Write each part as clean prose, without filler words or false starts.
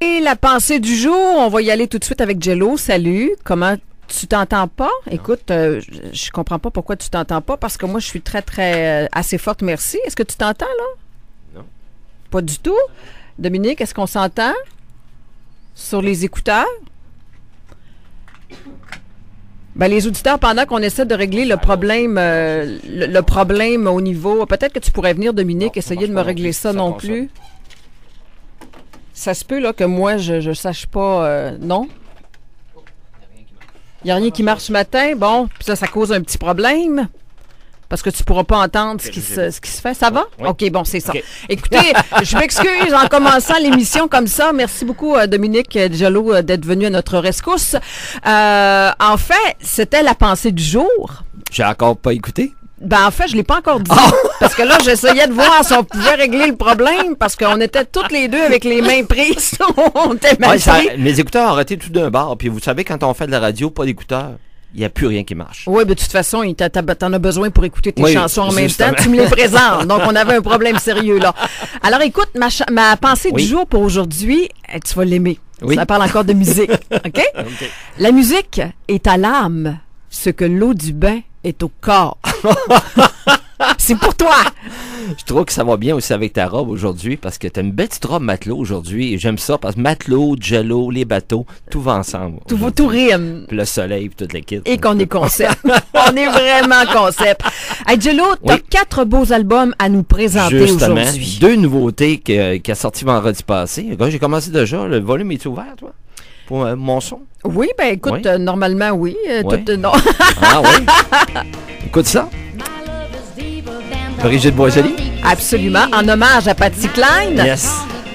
Et la pensée du jour, on va y aller tout de suite avec Jello. Salut, comment tu t'entends pas? Écoute, je comprends pas pourquoi tu t'entends pas, parce que moi, je suis très assez forte, merci. Est-ce que tu t'entends, là? Non. Pas du tout? Dominique, est-ce qu'on s'entend? Sur les écouteurs? Ben, les auditeurs, pendant qu'on essaie de régler le problème, le problème au niveau... Peut-être que tu pourrais venir, Dominique, essayer de me régler ça non plus. Ça se peut, là, que moi, je sache pas... non? Il n'y a rien qui marche ce matin. Bon, puis ça cause un petit problème. Parce que tu ne pourras pas entendre ce qui se fait. Ça va? Oui. OK, bon, c'est ça. Okay. Écoutez, je m'excuse en commençant l'émission comme ça. Merci beaucoup, Dominique Jello, d'être venu à notre rescousse. En fait, c'était la pensée du jour. J'ai encore pas écouté? Ben, en fait, je l'ai pas encore dit. Parce que là, j'essayais de voir si on pouvait régler le problème, parce qu'on était toutes les deux avec les mains prises. On était mal pris. Mes écouteurs ont arrêté tout d'un bord. Puis vous savez, quand on fait de la radio, pas d'écouteurs, il n'y a plus rien qui marche. Oui, mais de toute façon, t'en as besoin pour écouter tes chansons en même justement. temps. Tu me les présentes. Donc, on avait un problème sérieux, là. Alors, écoute, ma pensée du jour pour aujourd'hui, tu vas l'aimer. Oui. Ça parle encore de musique. OK? La musique est à l'âme ce que l'eau du bain est au corps. C'est pour toi! Je trouve que ça va bien aussi avec ta robe aujourd'hui, parce que tu as une belle petite robe matelot aujourd'hui, et j'aime ça, parce que matelot, Jello, les bateaux, tout va ensemble. Tout rime. Puis le soleil, puis toute l'équipe. Et qu'on est concept. On est vraiment concept. Hey, Jello, t'as 4 beaux albums à nous présenter aujourd'hui. 2 nouveautés qui a sorti vendredi passé. J'ai commencé déjà, le volume est ouvert, toi? Pour mon son? Oui, ben écoute, normalement, oui. Non. Ah oui? Écoute ça. Brigitte Boisjoli? Absolument. En hommage à Patsy Cline. Yes.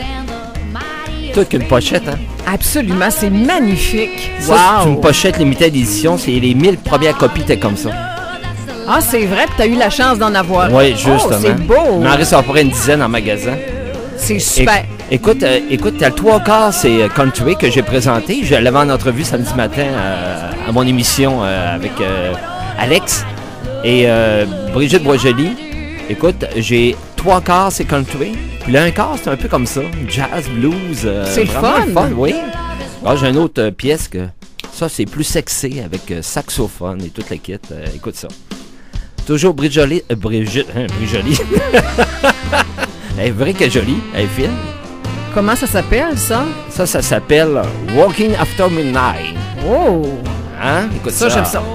Toute qu'une pochette, hein? Absolument. C'est magnifique. Ça, c'est une pochette limitée d'édition. C'est les 1000 premières copies, t'es comme ça. Ah, c'est vrai, puis t'as eu la chance d'en avoir. Oui, justement. Oh, c'est beau. Il m'en reste à peu près une dizaine en magasin. C'est super. Écoute, t'as le 3/4, c'est Country que j'ai présenté. Je l'avais en entrevue samedi matin à mon émission avec Alex et Brigitte Boisjoli. Écoute, j'ai 3/4, c'est Country. Puis le 1/4, c'est un peu comme ça. Jazz, blues. C'est le fun. Oui. Alors, j'ai une autre pièce que ça, c'est plus sexy avec saxophone et toute la kit. Écoute ça. Toujours Brigitte. Brigitte. Elle est vraie que jolie. Elle est fine. Comment ça s'appelle, ça? Ça s'appelle Walking After Midnight. Oh! Hein? Écoute ça. J'aime ça.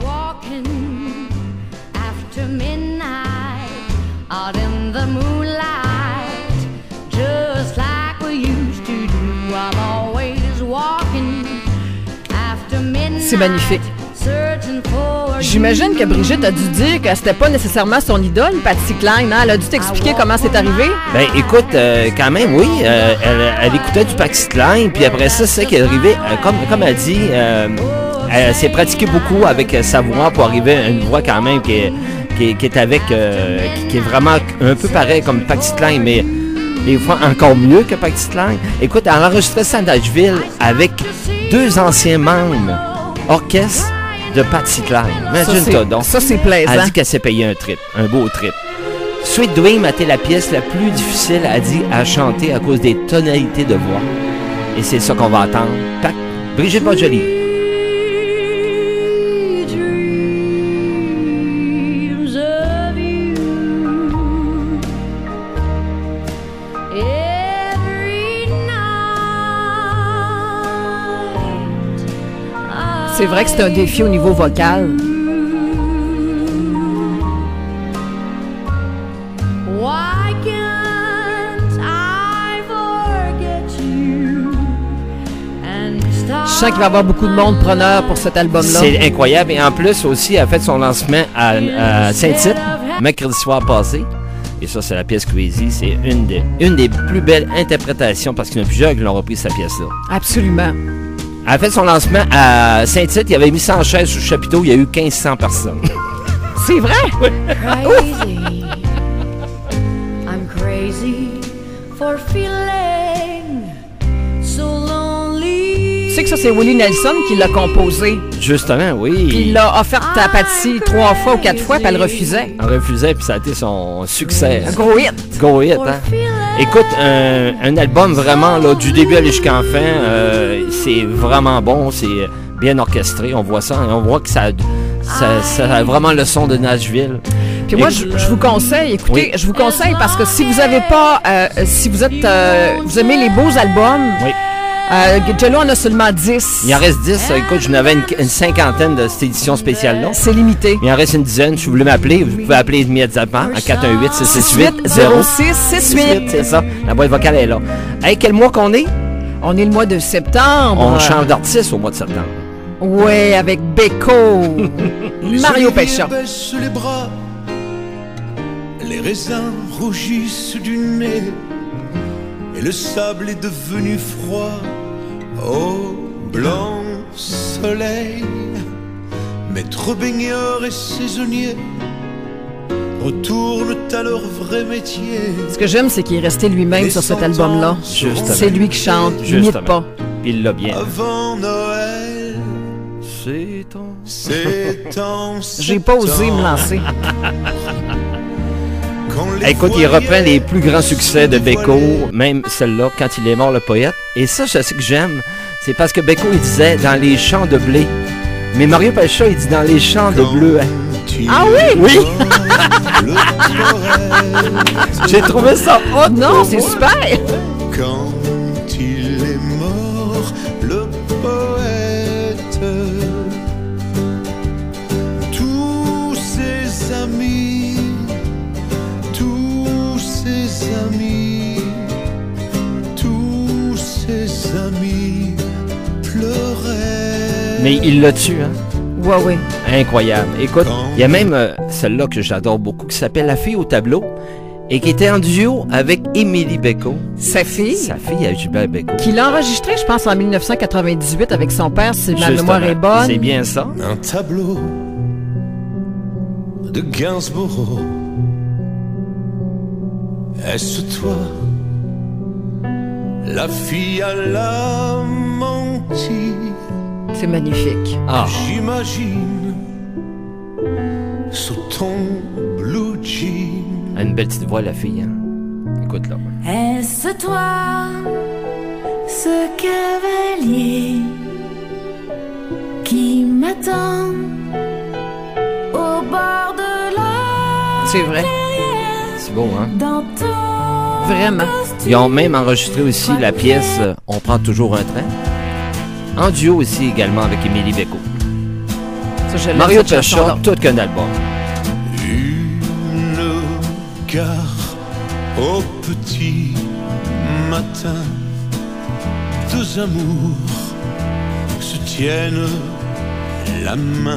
C'est magnifique. J'imagine que Brigitte a dû dire que c'était pas nécessairement son idole, Patsy Cline. Hein? Elle a dû t'expliquer comment c'est arrivé. Ben, écoute, quand même, oui. Elle écoutait du Patsy Cline, puis après ça, c'est qu'elle est arrivée, comme elle dit, elle s'est pratiquée beaucoup avec sa voix pour arriver à une voix quand même qui est avec, qui est vraiment un peu pareil comme Patsy Cline, mais des fois encore mieux que Patsy Cline. Écoute, elle enregistrait ça à Nashville avec 2 anciens membres orchestre de Patsy Cline. Imagine-toi donc. Ça, c'est plaisant. Elle dit qu'elle s'est payé un trip, un beau trip. Sweet Dream a été la pièce la plus difficile, elle dit, à chanter à cause des tonalités de voix. Et c'est ça qu'on va entendre. Brigitte Boisjoli. C'est vrai que c'est un défi au niveau vocal. Je sens qu'il va y avoir beaucoup de monde preneur pour cet album-là. C'est incroyable. Et en plus, aussi, elle a fait son lancement à Saint-Tite, mercredi soir passé. Et ça, c'est la pièce Crazy. C'est une des plus belles interprétations, parce qu'il y en a plusieurs qui l'ont repris, cette pièce-là. Absolument. Elle a fait son lancement à Saint-Tite. Il y avait mis 100 chaises sur le chapiteau. Il y a eu 1500 personnes. C'est vrai? Oui. Crazy. I'm crazy for feeling so lonely. Tu sais que ça, c'est Willie Nelson qui l'a composé. Justement, oui. Puis il l'a offert à Patsy 3 ou 4 fois, puis elle refusait. Elle refusait, puis ça a été son succès. Un gros hit. Gros hit, For hein? feeling Écoute, un album vraiment, là, du début à jusqu'à la fin, c'est vraiment bon, c'est bien orchestré, on voit ça, et on voit que ça a vraiment le son de Nashville. Puis moi, je vous conseille, écoutez, Oui. je vous conseille parce que si vous avez pas, si vous êtes, vous aimez les beaux albums, Oui. Jello en a seulement 10. Il en reste 10, écoute, j'en avais une cinquantaine de cette édition spéciale-là. C'est limité. Il en reste une dizaine, si vous voulez m'appeler, vous pouvez appeler immédiatement à 418-668-0668. 0668. C'est ça, la boîte vocale est là. Hey, quel mois qu'on est? On est le mois de septembre. On change d'artiste au mois de septembre. Ouais, avec Beko. Mario Pécha. Baisse les bras, les raisins rougissent du nez, et le sable est devenu froid au blanc soleil. Maîtres baigneurs et saisonniers retournent à leur vrai métier. Ce que j'aime, c'est qu'il est resté lui-même sur cet album-là. Justement. C'est lui qui chante, il Justement. n'imite pas. Puis il l'a bien. Avant Noël, C'est ton... c'est en J'ai pas osé me lancer. Écoute, il reprend les plus grands succès de Beko, même celle-là, quand il est mort, le poète. Et ça, c'est ce que j'aime. C'est parce que Beko, il disait dans les champs de blé. Mais Mario Pelcha, il dit dans les champs de bleu. Ah oui? Oui! J'ai trouvé ça hot! Non, c'est super! Quand il est mort, le poète, tous ses amis pleuraient. Mais il l'a tué, hein? Ouais, ouais. Incroyable. Écoute, il y a même celle-là que j'adore beaucoup qui s'appelle La fille au tableau et qui était en duo avec Émilie Beko. Sa fille, Sa fille à Gilbert Beko. qui l'a enregistrée, je pense, en 1998 avec son père, si ma mémoire est bonne. C'est bien ça. Un tableau de Gainsborough. Est-ce toi, la fille à la menti? C'est magnifique. Ah, J'imagine sous ton blue jean. elle a une belle petite voix, la fille. Hein? Écoute là. Est-ce toi, ce cavalier qui m'attend au bord de la C'est vrai. C'est beau, hein? dans ton Vraiment. Ils ont même enregistré aussi la pièce On prend toujours un train. En duo aussi également avec Émilie Beko. Ça, je l'aime, Mario cette Pelcha, chanson-là. tout qu'un album. Une gare au petit matin. Deux amours se tiennent la main.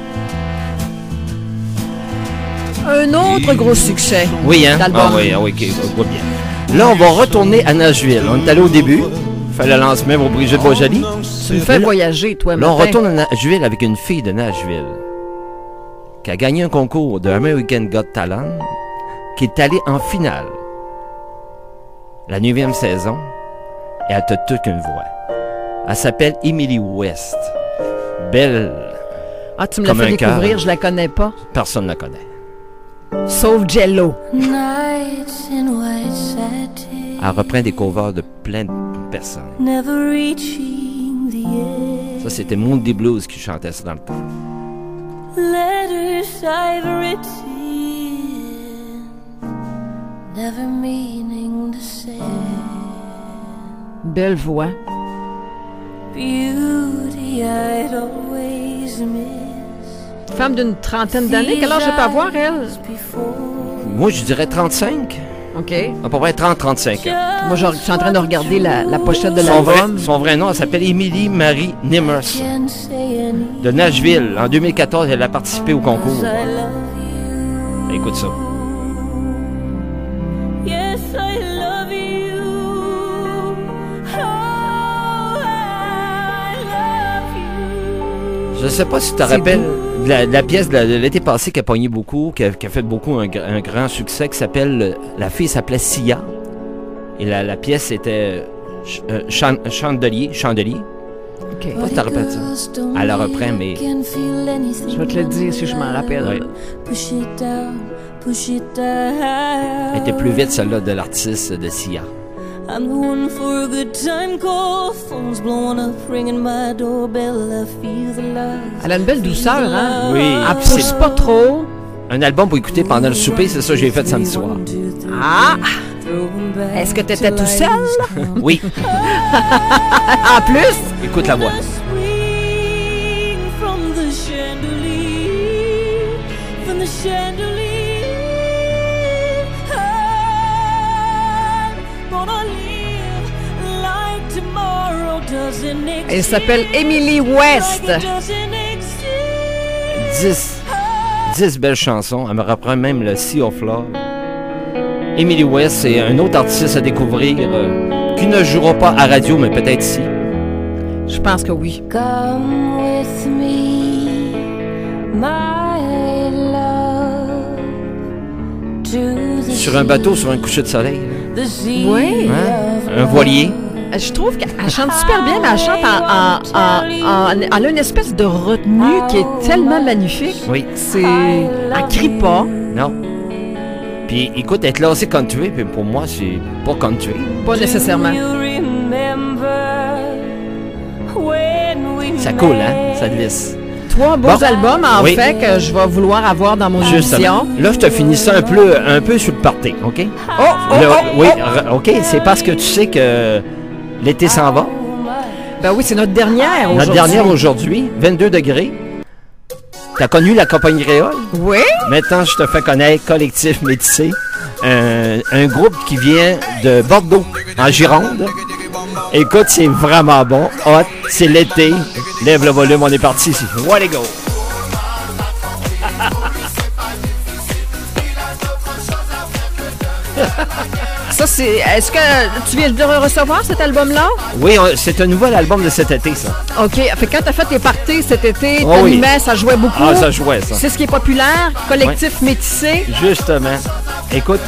Un autre gros succès. Oui, hein? d'album. Ah oui, ok, on voit bien. Là, on va retourner à Nashville. On est allé au début. Fait le lancement pour Brigitte Boisjoli. Tu me fais voyager, toi, Là, on matin. retourne à Nashville avec une fille de Nashville qui a gagné un concours de American Got Talent, qui est allée en finale. La 9e saison, et elle a toute qu'une voix. Elle s'appelle Emily West. Belle, Ah, tu me l'as comme fait un cœur. découvrir, je la connais pas. personne ne la connaît. Sauf Jello. nights in white satin, Elle reprend des covers de plein de personnes. never reaching the end. Ça, c'était Moody Blues qui chantait ça dans le temps. Letters I've written, never meaning to send. Belle voix. Beauty I'd always miss. Femme d'une trentaine d'années. Quel âge je peux avoir, elle? Before Moi, je dirais 35. OK. À peu près 30-35 ans. Moi, je suis en train de regarder la pochette de Son l'album. vrai nom, elle s'appelle Emily Marie Nimmers. can say any De Nashville. En 2014, elle a participé au concours. I love you. Écoute ça. Yes, I love you. Oh, I love you. Je sais pas si tu te rappelles de la pièce de l'été passé qui a pogné beaucoup, qui a fait beaucoup un grand succès, qui s'appelle... La fille s'appelait Sia. Et la pièce était Chandelier. OK. Pas si tu te rappelles ça. Elle la reprend, mais... Je vais te le dire si je m'en rappelle. Ouais. Push it down, push it down. Elle était plus vite, celle-là, de l'artiste de Sia. I'm the one for a good time call. Phone's blowing up, ringing my doorbell. I feel the love. Elle a une belle douceur, hein? Oui. Elle pousse pas trop. Un album pour écouter pendant le souper, c'est ça que j'ai fait samedi soir. Ah! Est-ce que t'étais tout seul? Oui, En plus? écoute la voix. Swing from the chandelier, from the chandelier. I'm gonna live like tomorrow doesn't exist. Elle s'appelle Emily West. Like it doesn't exist. 10 belles chansons. Elle me reprend même le Sea of Love. Emily West, c'est un autre artiste à découvrir qui ne jouera pas à radio, mais peut-être ici. Je pense que oui. Come with me, my love, to the Sur un bateau, sur un coucher de soleil. the sea Oui. Hein? of Un voilier. Je trouve qu'elle chante super bien, mais elle chante elle a une espèce de retenue qui est tellement magnifique. Oui. Elle crie pas. Non. Puis écoute, être classé country, puis pour moi, c'est pas country. Pas nécessairement. You remember when we Ça coule, hein? Ça glisse. 3 beaux Bon. albums, en Oui. fait, que je vais vouloir avoir dans mon Justement. émission. Là, je te finis ça un peu sur le party, OK? Là, oui, OK, c'est parce que tu sais que l'été s'en va. Ben oui, c'est notre dernière aujourd'hui. Notre dernière aujourd'hui, 22 degrés. T'as connu la compagnie Créole? Oui? Maintenant, je te fais connaître Collectif Métissé, un groupe qui vient de Bordeaux, en Gironde. Écoute, c'est vraiment bon, hot, c'est l'été. Lève le volume, on est parti ici. What go! Ça, c'est. Est-ce que tu viens de recevoir cet album-là? Oui, c'est un nouvel album de cet été, ça. OK. Fait que quand t'as fait tes parties cet été, Oh oui. t'animais, ça jouait beaucoup. Ah, ça jouait, ça. C'est ce qui est populaire. Collectif métissé. Justement. Écoute,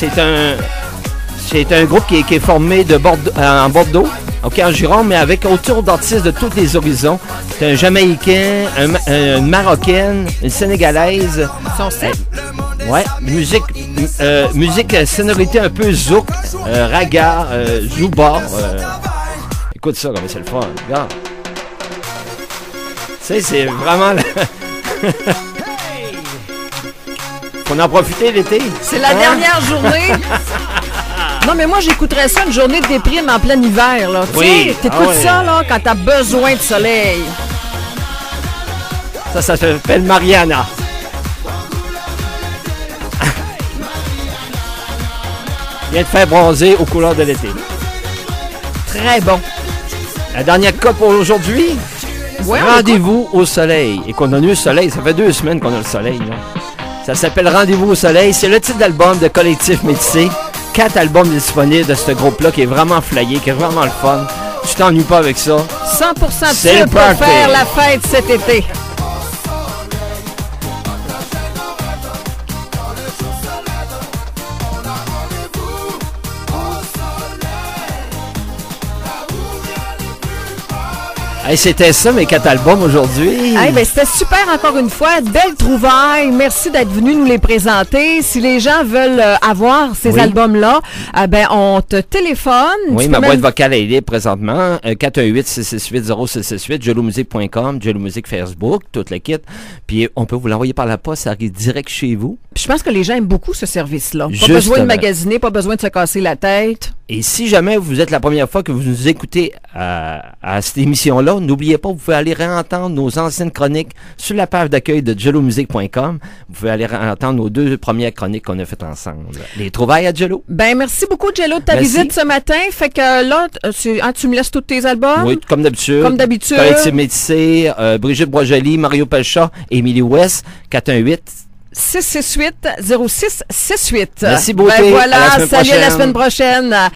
c'est un groupe qui est formé de Bordeaux, en Bordeaux, OK, en Gironde, mais avec autour d'artistes de tous les horizons. C'est un Jamaïcain, une Marocaine, une Sénégalaise. Ils sont 7. Ouais, musique sonorité un peu zouk, raga, zouba. Écoute ça, comme c'est le fun. Regarde. Tu sais, c'est vraiment... Faut en profiter l'été. C'est la Hein? dernière journée. Non, mais moi, j'écouterais ça une journée de déprime en plein hiver, là. Tu Oui. sais, t'écoutes Ah ouais. ça, là, quand t'as besoin de soleil. Ça s'appelle Mariana. Viens te faire bronzer aux couleurs de l'été. Très bon. La dernière cote pour aujourd'hui. Ouais, Rendez-vous au soleil. Et qu'on a eu le soleil, ça fait 2 semaines qu'on a le soleil. Là. Ça s'appelle Rendez-vous au soleil. C'est le titre d'album de Collectif Métissé. 4 albums disponibles de ce groupe-là qui est vraiment flyé, qui est vraiment le fun. Tu t'ennuies pas avec ça. 100% C'est de le pour party. faire la fête cet été. Hey, c'était ça mes 4 albums aujourd'hui. Hey, ben, c'était super encore une fois. Belle trouvaille. Merci d'être venu nous les présenter. Si les gens veulent avoir ces Oui. albums-là, ben, on te téléphone. Oui, Tu ma peux boîte même- vocale est libre présentement. 418-668-0668, jelomusique.com, Jelomusique Facebook, toute la kit. Puis on peut vous l'envoyer par la poste, ça arrive direct chez vous. Puis je pense que les gens aiment beaucoup ce service-là. Pas Justement. besoin de magasiner, pas besoin de se casser la tête. Et si jamais vous êtes la première fois que vous nous écoutez à cette émission-là, n'oubliez pas, vous pouvez aller réentendre nos anciennes chroniques sur la page d'accueil de jelomusique.com. Vous pouvez aller réentendre nos 2 premières chroniques qu'on a faites ensemble. Les trouvailles à Jello. Ben, merci beaucoup, Jello, de ta Merci. visite ce matin. Fait que là, tu me laisses tous tes albums? Oui, comme d'habitude. Comme d'habitude. Collectif Métissé, Brigitte Boisjoli, Mario Pelchat, Émilie West, 418. 668-0668. Merci, beauté. Ben voilà, À la semaine salut à la prochaine. semaine prochaine.